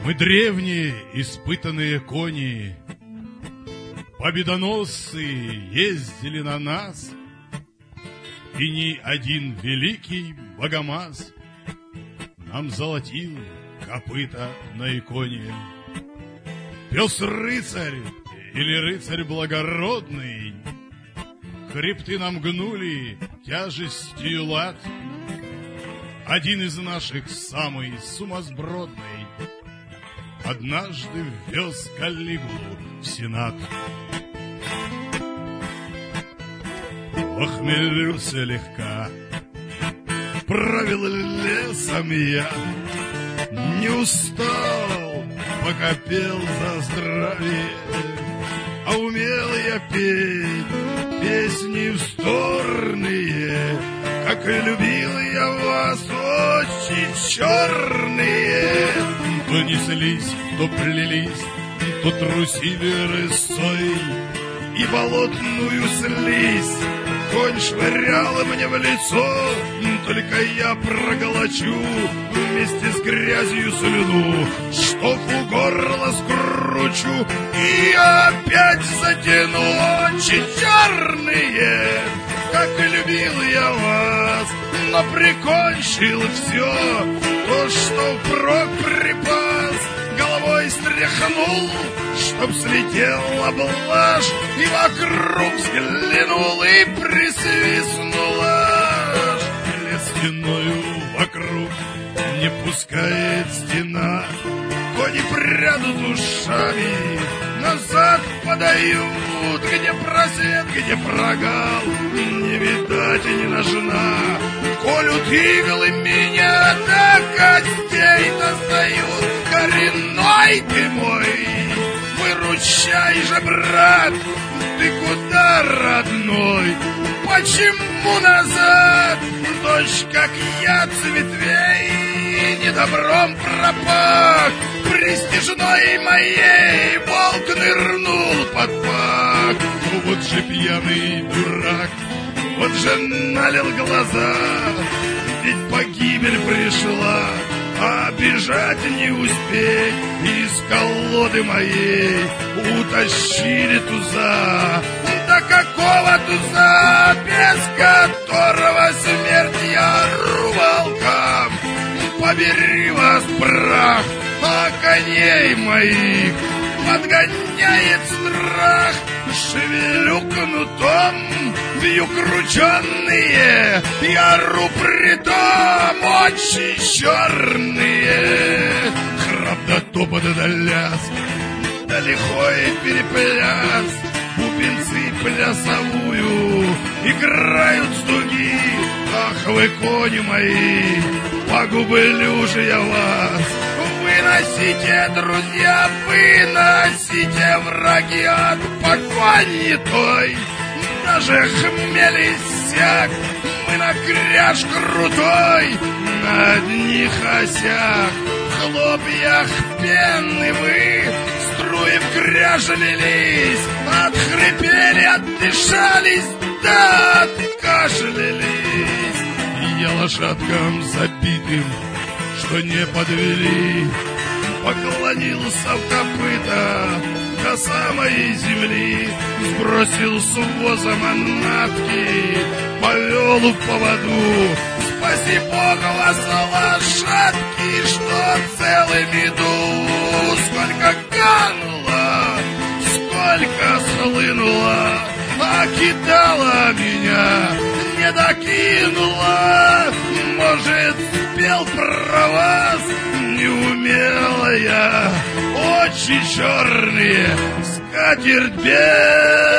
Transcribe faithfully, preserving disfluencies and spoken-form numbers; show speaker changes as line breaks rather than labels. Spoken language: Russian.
Мы древние испытанные кони, победоносцы ездили на нас, и ни один великий богомаз нам золотил копыта на иконе. Пес-рыцарь или рыцарь благородный хребты нам гнули тяжестью лад. Один из наших, самый сумасбродный, однажды ввез Каллигулу в Сенат. Охмелился легка, правил лесом я, не устал, пока пел за здравие, а умел я петь песни вздорные, как и любил я вас, очень черные. То неслись, то плелись, то трусили рысой, и болотную слизь конь швырял мне в лицо. Только я проглочу вместе с грязью слюну, чтоб у горла скручу, и опять затяну. Очень черные, как и любил я вас, но прикончил все то, что впрок припас. Головой стряхнул, чтоб слетела блажь, и вокруг взглянул и присвистнула. Стеною вокруг не пускает стена, кони прядут ушами, назад подают, где просвет, где прогал, не видать и не нужна. Колют иглы меня, до костей достают. Коренной ты мой, выручай же, брат, ты куда, родной? Почему назад? Дождь, как я, ветвей, недобром пропах. Престижной моей волк нырнул под пах. Ну вот же пьяный дурак, вот же налил глаза, ведь погибель пришла, а бежать не успеть. Из колоды моей утащили туза. Да какого туза, без которого смерть я ру волкам? Побери вас прах, а коней моих подгоняет страх. Шевелю кнутом, бью крученные, я ру притом очи черные. Храп да топот да ляск, да лихой перепляс, бубенцы плясовую играют с дуги. Ах вы, кони мои, погублю же я вас. Выносите, друзья, выносите, враги, от погони той. Даже хмель иссяк, мы на кряж крутой, на одних осях, хлопьях пены мы, струи в кряж лились, отхрипели, отдышались, да откашлялись. Я лошадкам забитым, что не подвели, поклонился в копыта до самой земли, сбросил с воза манатки, повел в поводу. Спаси Бог вас, лошадки, что целым иду. Сколько кануло, сколько схлынуло, а кидала меня, не докинула. Может, спел про вас, не умела я. Очи черные, скатерть белая.